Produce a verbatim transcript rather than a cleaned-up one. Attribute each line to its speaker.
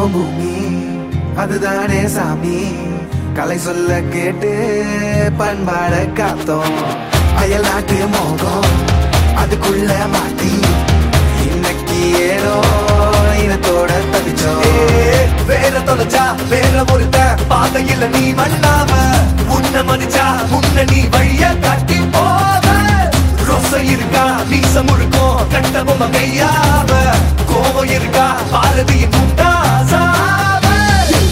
Speaker 1: போகும் பூமி அதுதானே சாமி. கலை சொல்ல கேட்டு பண்பாட காத்தோம். அயல் நாட்டு மோகம் அதுக்குள்ள மாட்டி இன்னைக்கு ஏனோ இனத்தோட தவிச்சோம். வேற தொலைச்சா வேற ஒருத்த பாதையில நீ மண்ணாம உன்ன மதிச்சா உன்ன நீ வழிய காட்டி போவ. ரோசை இருக்கா மீச முழுக்கும் கட்ட பொம்மை கையாவ